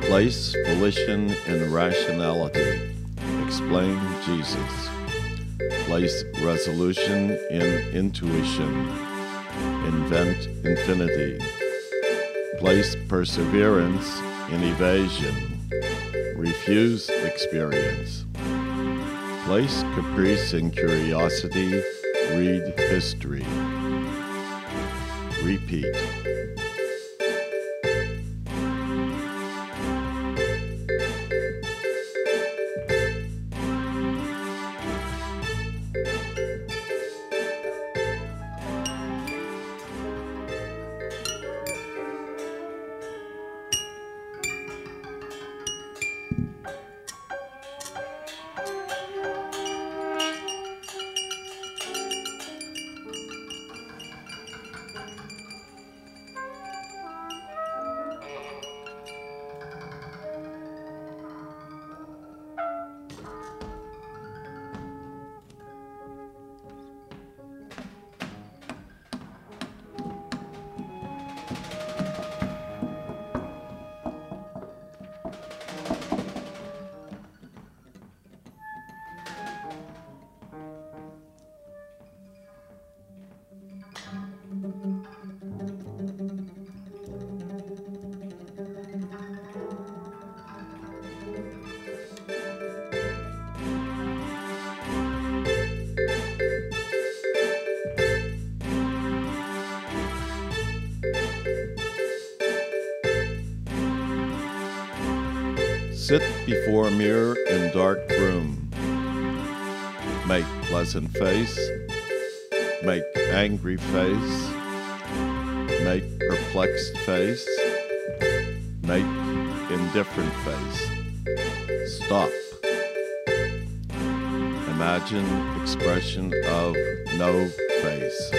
Place volition in rationality. Explain Jesus. Place resolution in intuition. Invent infinity. Place perseverance in evasion. Refuse experience. Place caprice in curiosity. Read history. Repeat. Sit before a mirror in dark room. Make pleasant face. Make angry face. Make perplexed face. Make indifferent face. Stop. Imagine expression of no face.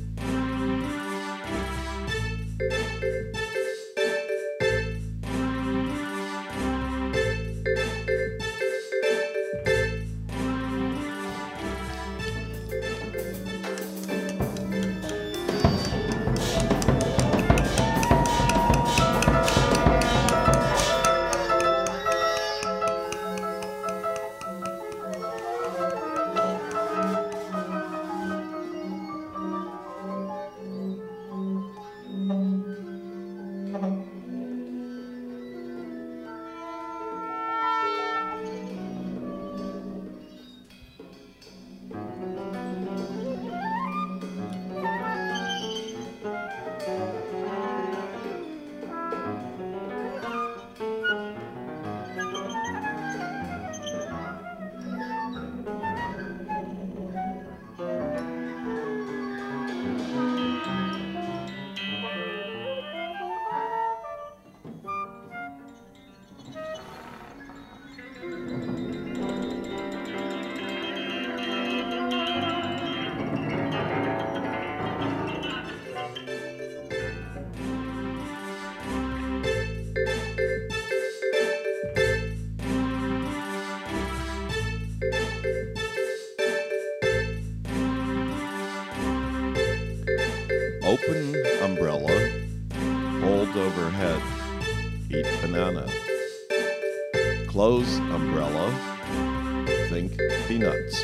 Open umbrella, hold overhead, eat banana. Close umbrella, think peanuts.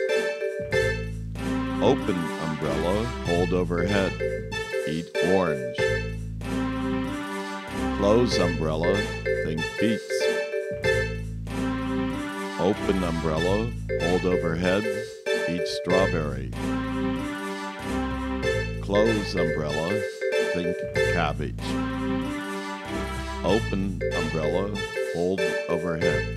Open umbrella, hold overhead, eat orange. Close umbrella, think beets. Open umbrella, hold overhead, eat strawberry. Close umbrella, think cabbage. Open umbrella, hold overhead.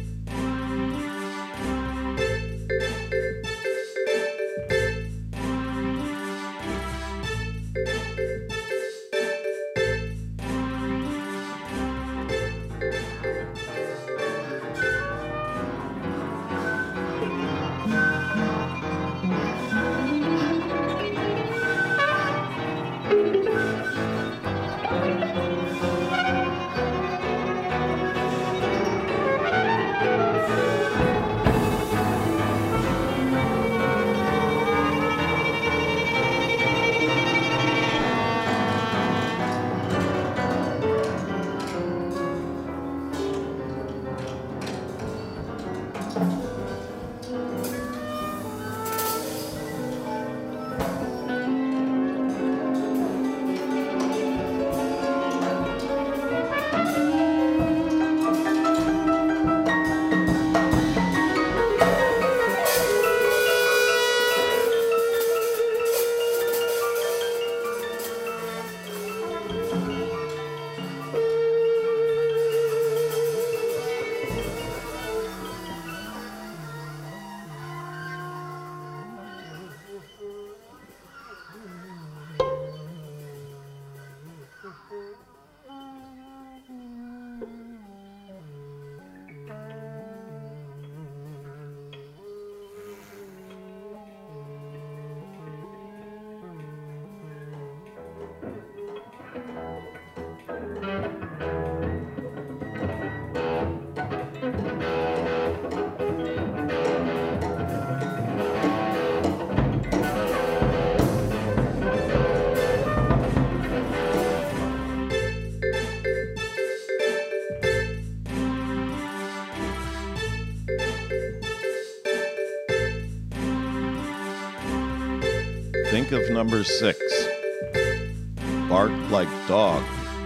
Think of number 6. Bark like dog.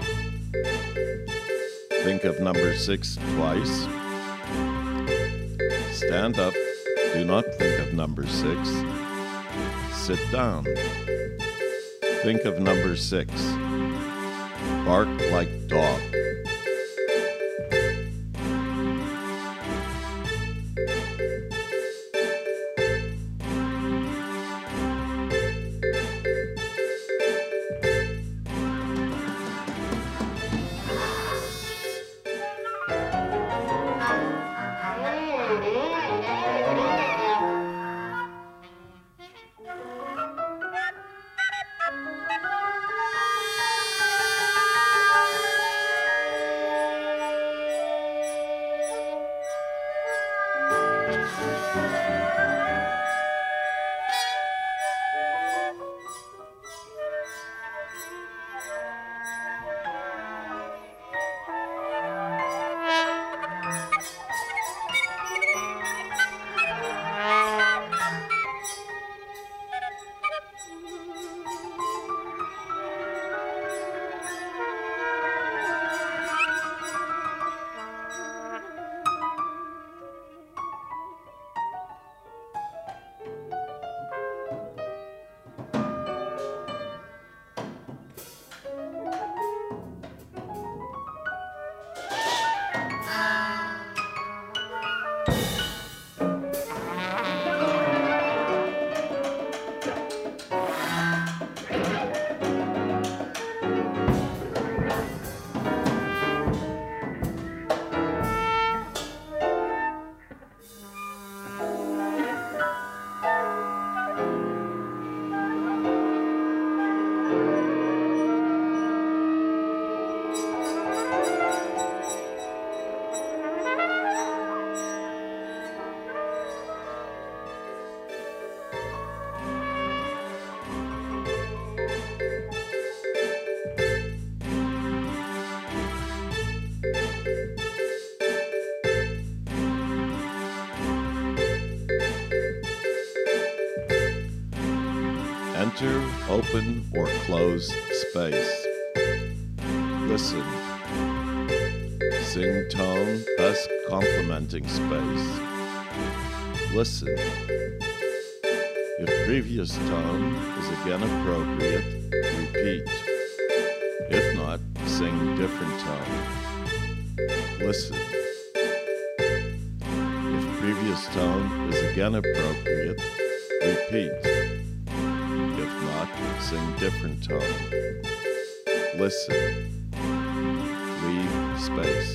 Think of number 6 twice. Stand up. Do not think of number 6. Sit down. Think of number 6. Bark like dog. Enter, open, or close space. Listen. Sing tone best complementing space. Listen. If previous tone is again appropriate, repeat. If not, sing different tone. Listen. If previous tone is again appropriate, repeat. If not, sing different tone. Listen. Leave space.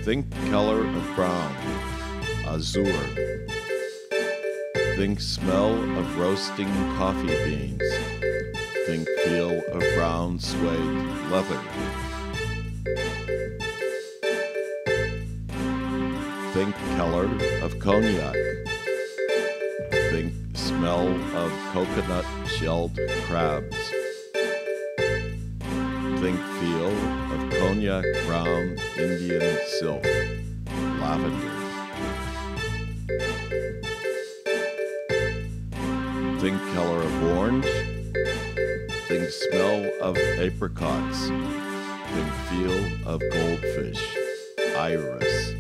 Think color of brown, azure. Think smell of roasting coffee beans. Think feel of brown suede leather. Think color of cognac. Think smell of coconut shelled crabs. Think feel of cognac brown Indian silk, lavender. Think color of orange. Think smell of apricots. Think feel of goldfish, iris.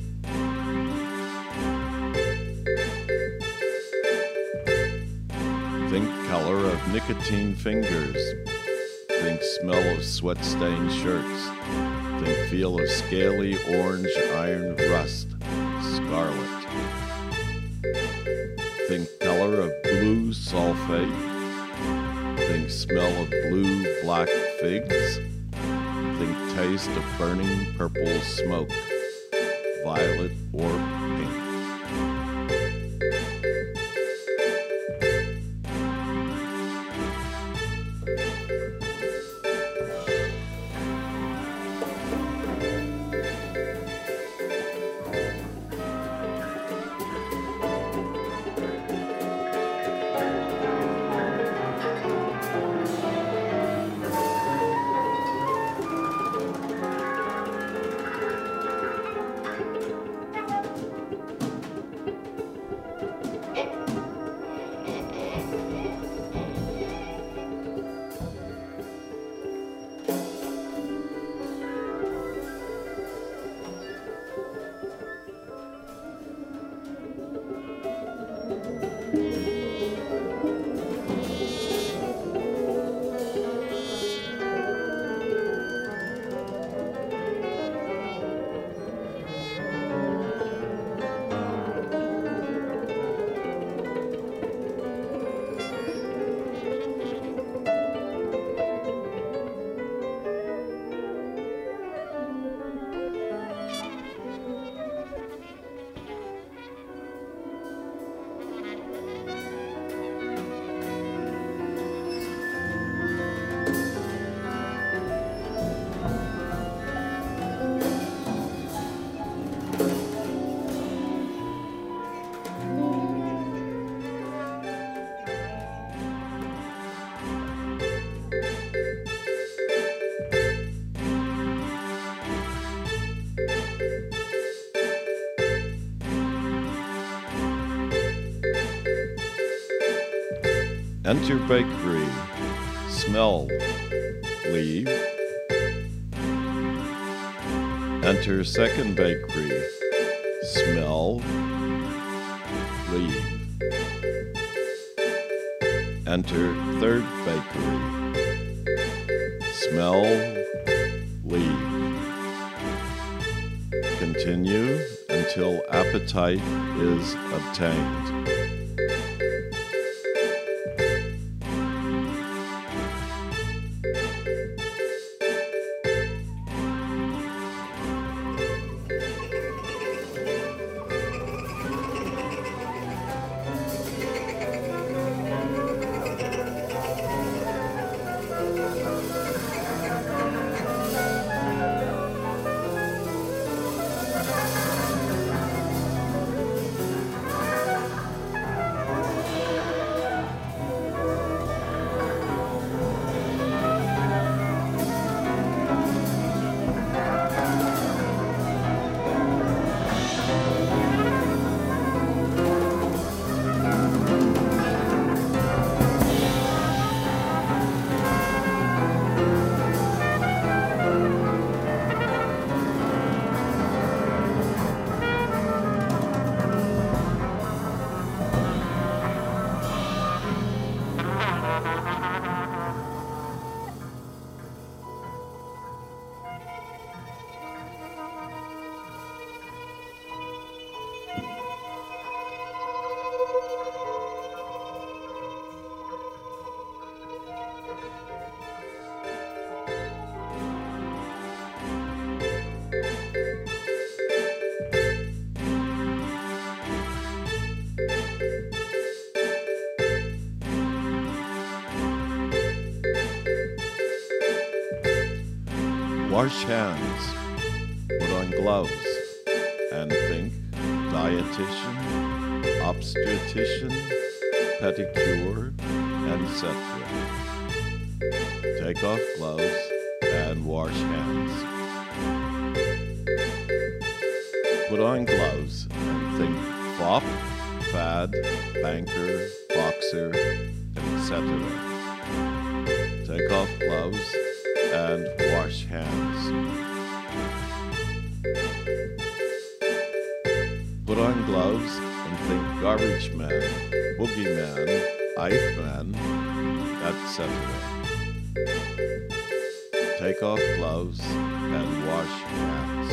Think color of nicotine fingers. Think smell of sweat-stained shirts. Think feel of scaly orange iron rust, scarlet. Think color of blue sulfate. Think smell of blue black figs. Think taste of burning purple smoke, violet or pink. Enter bakery, smell, leave. Enter second bakery, smell, leave. Enter third bakery, smell, leave. Continue until appetite is obtained. Wash hands, put on gloves, and think dietitian, obstetrician, pedicure, etc. Take off gloves and wash hands. Put on gloves and think fop, fad, banker, boxer, etc. Take off gloves and wash hands. Put on gloves and think garbage man, boogeyman, Eichmann, etc. Take off gloves and wash hands.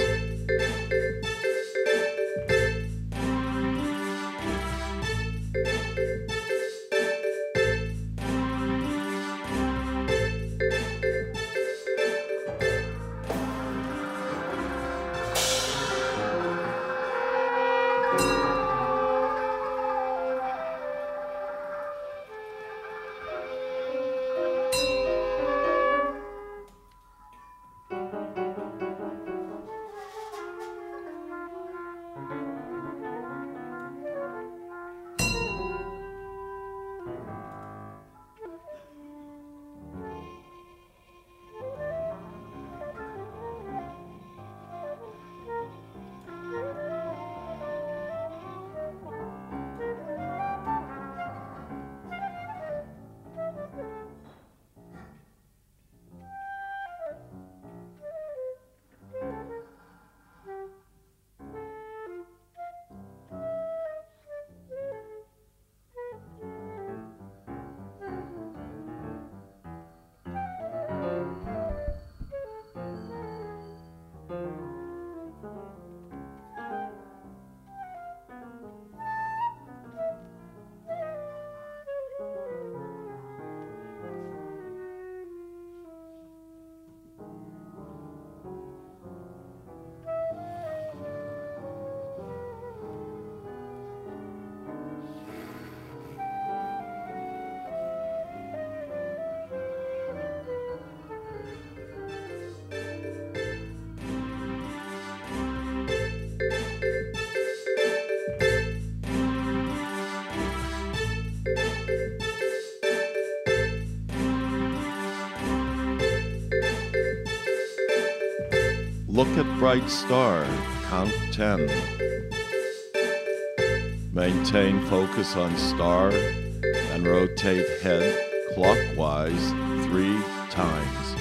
Look at bright star, count 10. Maintain focus on star and rotate head clockwise 3 times.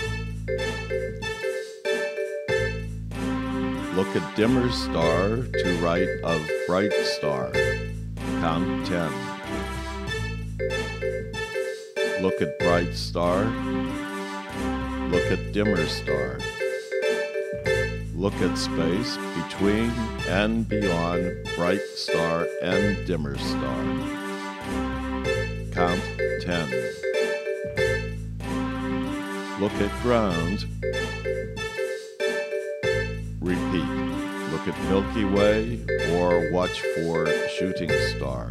Look at dimmer star to right of bright star, count 10. Look at bright star, look at dimmer star. Look at space between and beyond bright star and dimmer star. Count 10. Look at ground. Repeat. Look at Milky Way or watch for shooting star.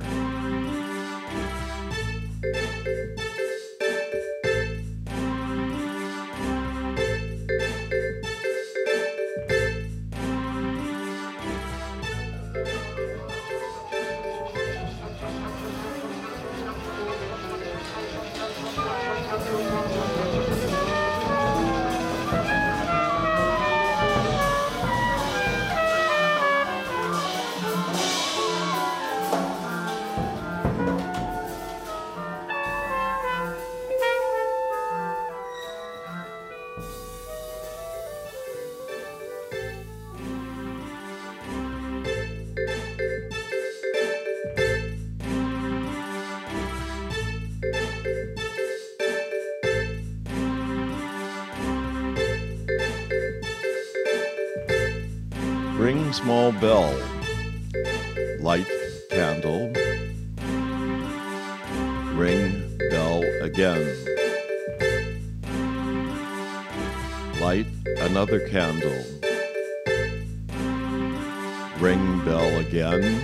Ring small bell, light candle, ring bell again, light another candle, ring bell again,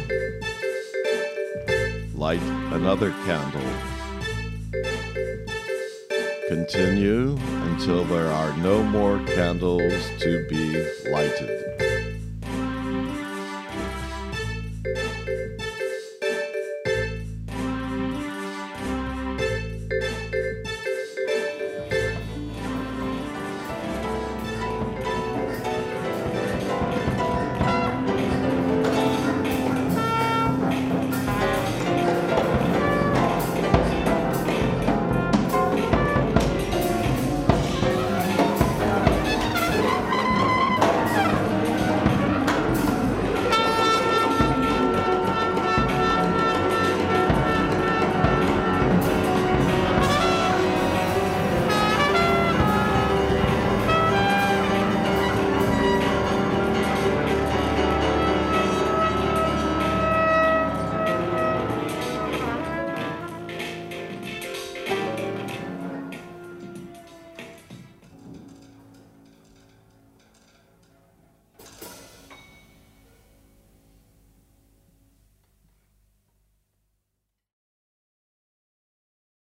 light another candle, continue until there are no more candles to be lighted.